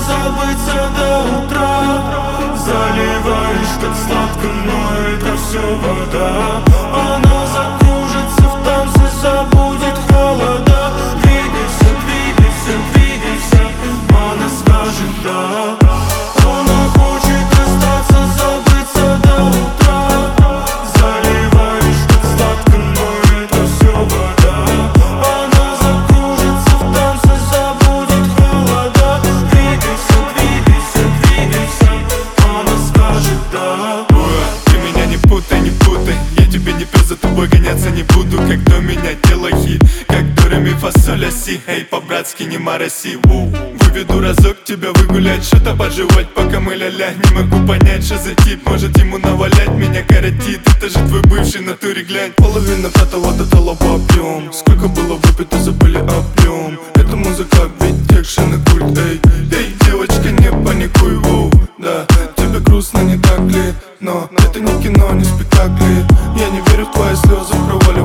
забыться до утра. Заливаешь так сладко, но это все вода. Она закружится в танце, забудет холода. Двигайся, двигайся, двигайся, она скажет да. Она хочет остаться, забыться до утра. Заливаешь так сладко, но это все вода. Она закружится в танце, забудет холода. Двигайся, двигайся, двигайся, она скажет да. Ты меня не путай, не путай. Я тебе не пес, за тобой гоняться не буду. Как до меня делай хит, как до ре ми фа соль ля си. Эй, по-братски не мороси. Выведу разок тебя выгулять, что-то пожевать, пока мы ля-ля. Не могу понять, что за тип, может ему навалять, меня коротит. Это же твой бывший, натуре глянь. Половина пятого до талого объем. Сколько было выпито, забыли объем. Это музыка, ведь экшен и культ. Эй, эй, девочка, не паникуй, воу. Да, тебе грустно, не так ли? Но это не кино, не спектакли. Я не верю в твои слезы, проваливаюсь